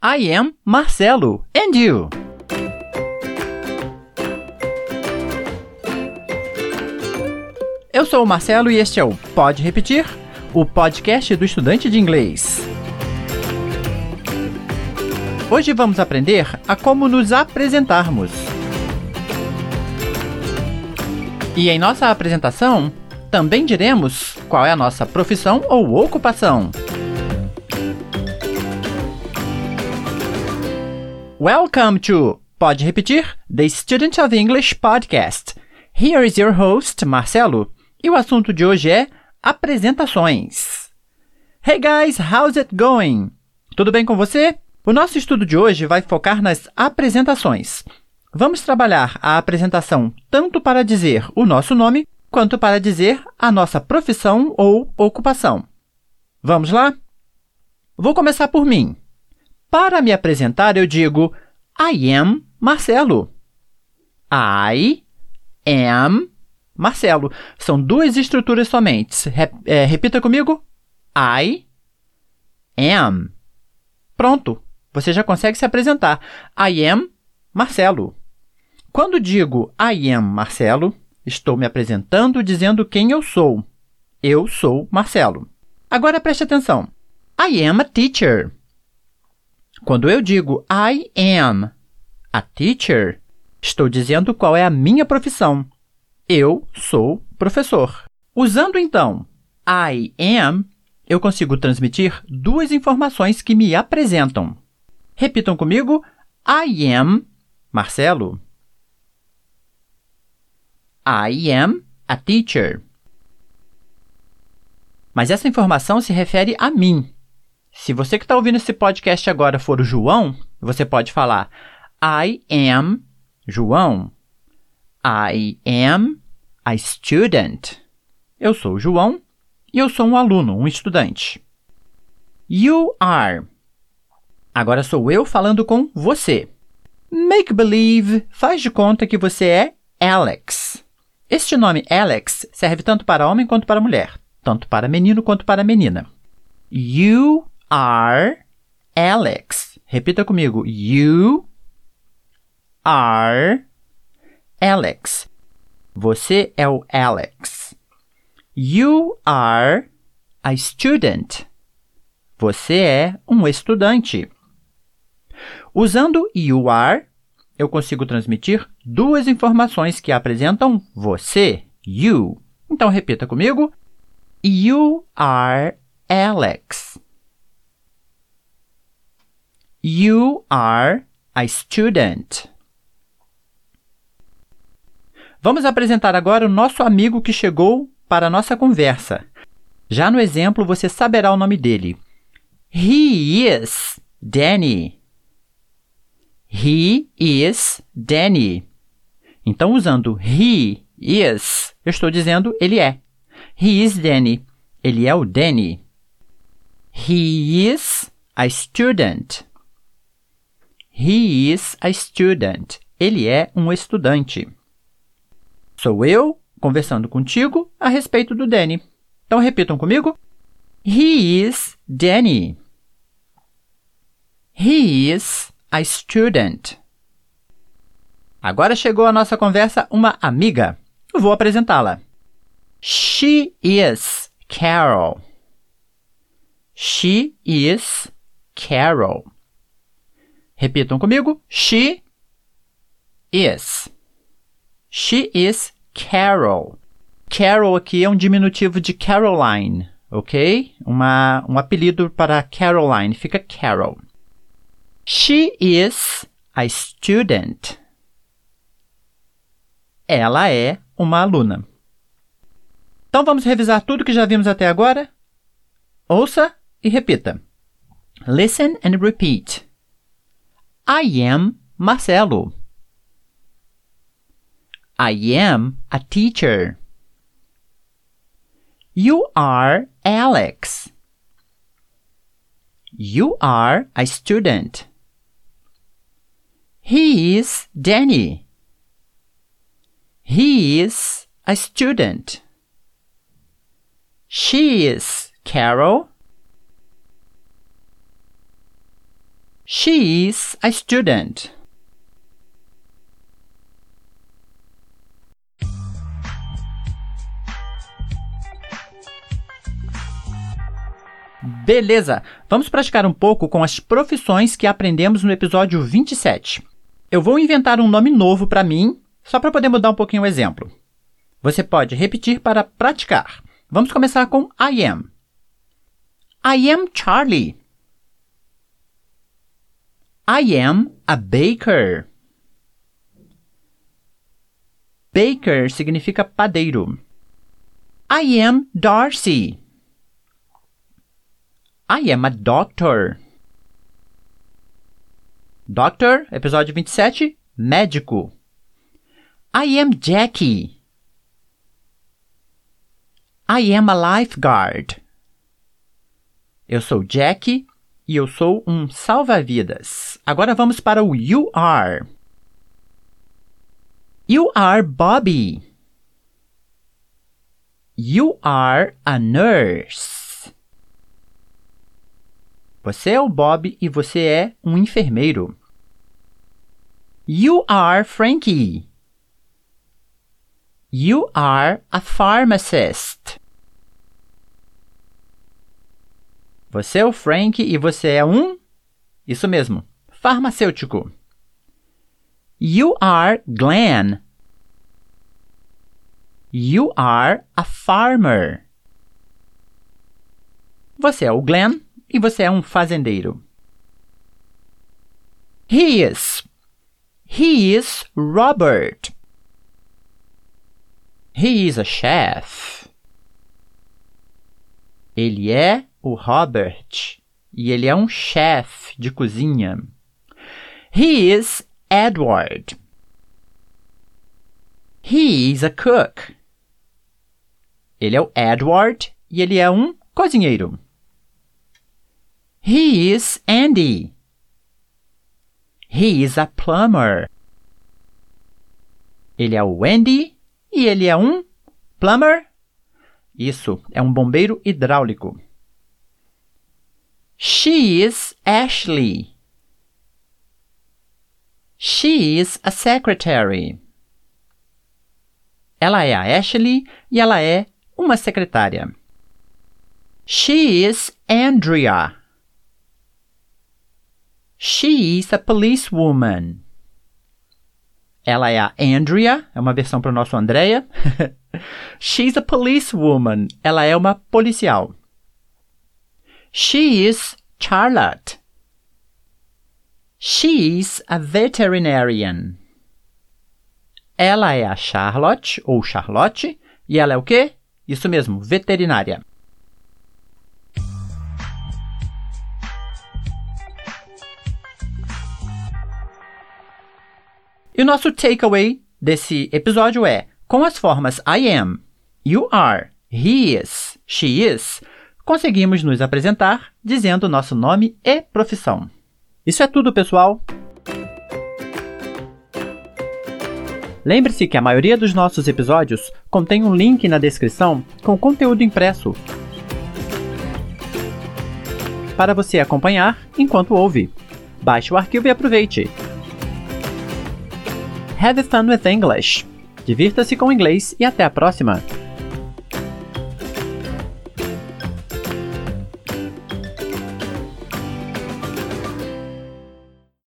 I am Marcelo. And you? Eu sou o Marcelo e este é o Pode Repetir, o podcast do estudante de inglês. Hoje vamos aprender a como nos apresentarmos. E em nossa apresentação, também diremos qual é a nossa profissão ou ocupação. Welcome to Pode Repetir, the Student of English podcast. Here is your host, Marcelo, e o assunto de hoje é apresentações. Hey guys, how's it going? Tudo bem com você? O nosso estudo de hoje vai focar nas apresentações. Vamos trabalhar a apresentação tanto para dizer o nosso nome, quanto para dizer a nossa profissão ou ocupação. Vamos lá? Vou começar por mim. Para me apresentar, eu digo I am Marcelo. I am Marcelo. São duas estruturas somente. Repita comigo. I am. Pronto. Você já consegue se apresentar. I am Marcelo. Quando digo I am Marcelo, estou me apresentando dizendo quem eu sou. Eu sou Marcelo. Agora preste atenção. I am a teacher. Quando eu digo I am a teacher, estou dizendo qual é a minha profissão. Eu sou professor. Usando, então, I am, eu consigo transmitir duas informações que me apresentam. Repitam comigo. I am Marcelo. I am a teacher. Mas essa informação se refere a mim. Se você que está ouvindo esse podcast agora for o João, você pode falar I am João. I am a student. Eu sou o João e eu sou um aluno, um estudante. You are. Agora sou eu falando com você. Make believe faz de conta que você é Alex. Este nome Alex serve tanto para homem quanto para mulher, tanto para menino quanto para menina. You are Alex. Repita comigo. You are Alex. Você é o Alex. You are a student. Você é um estudante. Usando you are, eu consigo transmitir duas informações que apresentam você, you. Então, repita comigo. You are Alex. You are a student. Vamos apresentar agora o nosso amigo que chegou para a nossa conversa. Já no exemplo, você saberá o nome dele. He is Danny. He is Danny. Então, usando he is, eu estou dizendo ele é. He is Danny. Ele é o Danny. He is a student. He is a student. Ele é um estudante. Sou eu conversando contigo a respeito do Danny. Então, repitam comigo. He is Danny. He is a student. Agora chegou a nossa conversa uma amiga. Eu vou apresentá-la. She is Carol. She is Carol. Repitam comigo. She is. She is Carol. Carol aqui é um diminutivo de Caroline, ok? Um apelido para Caroline. Fica Carol. She is a student. Ela é uma aluna. Então, vamos revisar tudo que já vimos até agora? Ouça e repita. Listen and repeat. I am Marcelo. I am a teacher. You are Alex. You are a student. He is Danny. He is a student. She is Carol. She is a student. Beleza! Vamos praticar um pouco com as profissões que aprendemos no episódio 27. Eu vou inventar um nome novo para mim, só para poder mudar um pouquinho o exemplo. Você pode repetir para praticar. Vamos começar com I am. I am Charlie. I am a baker. Baker significa padeiro. I am Darcy. I am a doctor. Doctor, episódio 27, médico. I am Jackie. I am a lifeguard. Eu sou Jackie e eu sou um salva-vidas. Agora vamos para o you are. You are Bobby. You are a nurse. Você é o Bob e você é um enfermeiro. You are Frankie. You are a pharmacist. Você é o Frank e você é um... Isso mesmo, farmacêutico. You are Glenn. You are a farmer. Você é o Glenn e você é um fazendeiro. He is. He is Robert. He is a chef. Ele é o Robert e ele é um chefe de cozinha. He is Edward. He is a cook. Ele é o Edward e ele é um cozinheiro. He is Andy. He is a plumber. Ele é o Andy e ele é um plumber. Isso, é um bombeiro hidráulico. She is Ashley. She is a secretary. Ela é a Ashley e ela é uma secretária. She is Andrea. She is a policewoman. Ela é a Andrea, é uma versão para o nosso Andrea. She's a policewoman. Ela é uma policial. She is Charlotte. She's a veterinarian. Ela é a Charlotte, ou Charlotte, e ela é o quê? Isso mesmo, veterinária. E o nosso takeaway desse episódio é, com as formas I am, you are, he is, she is, conseguimos nos apresentar dizendo nosso nome e profissão. Isso é tudo, pessoal! Lembre-se que a maioria dos nossos episódios contém um link na descrição com conteúdo impresso para você acompanhar enquanto ouve. Baixe o arquivo e aproveite! Have fun with English! Divirta-se com o inglês e até a próxima!